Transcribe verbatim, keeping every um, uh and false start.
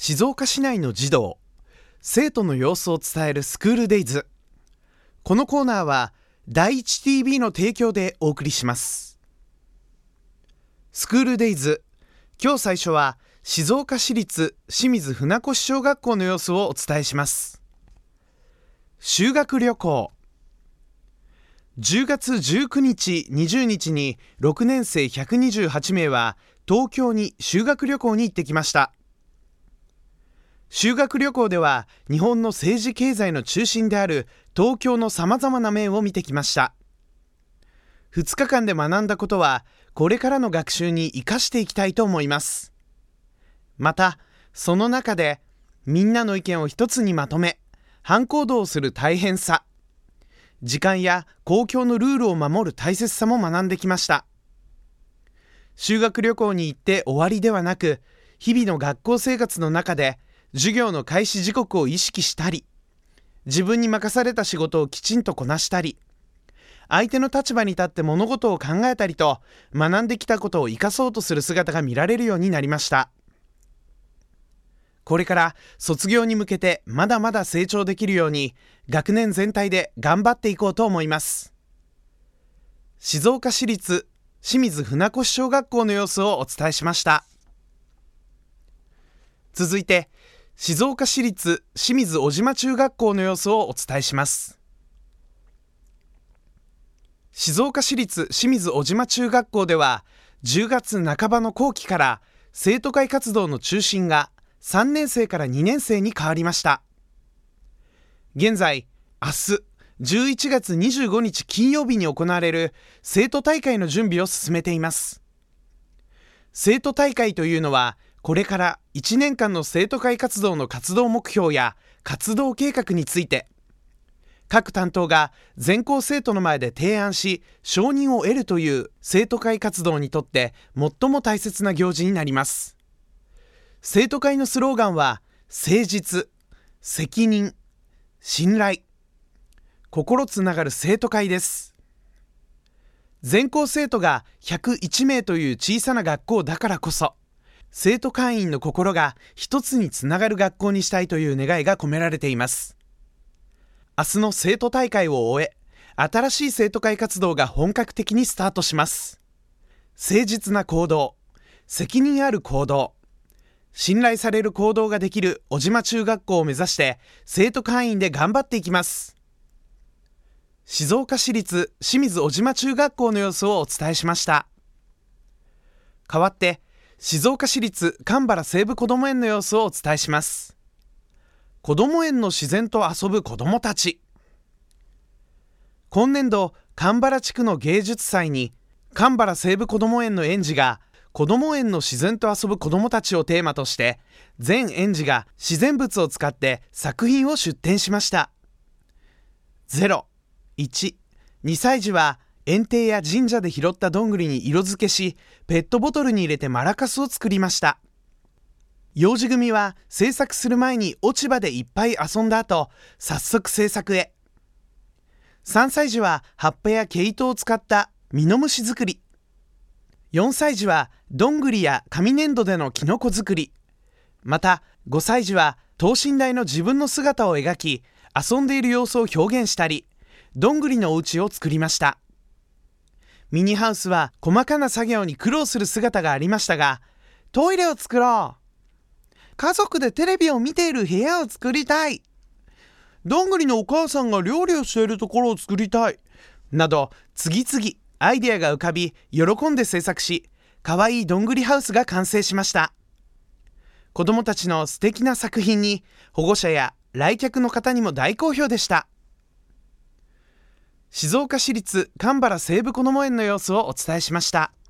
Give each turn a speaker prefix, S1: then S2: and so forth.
S1: 静岡市内の児童、生徒の様子を伝えるスクールデイズ。このコーナーは第一 ティービー の提供でお送りします。スクールデイズ、今日最初は静岡市立清水船越小学校の様子をお伝えします。修学旅行。じゅうがつじゅうくにち、にじゅうにちにろくねんせいひゃくにじゅうはちめいは東京に修学旅行に行ってきました。修学旅行では日本の政治経済の中心である東京のさまざまな面を見てきました。ふつかかんで学んだことはこれからの学習に生かしていきたいと思います。またその中でみんなの意見を一つにまとめ班行動をする大変さ、時間や公共のルールを守る大切さも学んできました。修学旅行に行って終わりではなく、日々の学校生活の中で授業の開始時刻を意識したり、自分に任された仕事をきちんとこなしたり、相手の立場に立って物事を考えたりと、学んできたことを生かそうとする姿が見られるようになりました。これから卒業に向けてまだまだ成長できるように、学年全体で頑張っていこうと思います。静岡市立清水船越小学校の様子をお伝えしました。続いて、静岡市立清水小島中学校の様子をお伝えします。静岡市立清水小島中学校ではじゅうがつなかばの後期から生徒会活動の中心がさんねんせいからにねんせいに変わりました。現在、明日じゅういちがつにじゅうごにち金曜日に行われる生徒大会の準備を進めています。生徒大会というのはこれからいちねんかんの生徒会活動の活動目標や活動計画について、各担当が全校生徒の前で提案し承認を得るという生徒会活動にとって最も大切な行事になります。生徒会のスローガンは誠実、責任、信頼、心つながる生徒会です。全校生徒がひゃくいちめいという小さな学校だからこそ、生徒会員の心が一つにつながる学校にしたいという願いが込められています。明日の生徒大会を終え、新しい生徒会活動が本格的にスタートします。誠実な行動、責任ある行動、信頼される行動ができる小島中学校を目指して生徒会員で頑張っていきます。静岡市立清水小島中学校の様子をお伝えしました。代わって静岡市立蒲原西部こども園の様子をお伝えします。こども園の自然と遊ぶ子どもたち。今年度蒲原地区の芸術祭に蒲原西部こども園の園児がこども園の自然と遊ぶ子どもたちをテーマとして全園児が自然物を使って作品を出展しました。ゼロ、いち、にさい児は園庭や神社で拾ったどんぐりに色付けし、ペットボトルに入れてマラカスを作りました。幼児組は制作する前に落ち葉でいっぱい遊んだ後、早速制作へ。さんさい児は葉っぱや毛糸を使ったミノムシ作り。よんさい児はどんぐりや紙粘土でのキノコ作り。またごさい児は等身大の自分の姿を描き、遊んでいる様子を表現したり、どんぐりのお家を作りました。ミニハウスは細かな作業に苦労する姿がありましたが、トイレを作ろう、家族でテレビを見ている部屋を作りたい、どんぐりのお母さんが料理をしているところを作りたいなど、次々アイデアが浮かび喜んで制作し、かわいいどんぐりハウスが完成しました。子どもたちの素敵な作品に保護者や来客の方にも大好評でした。静岡市立蒲原西部こども園の様子をお伝えしました。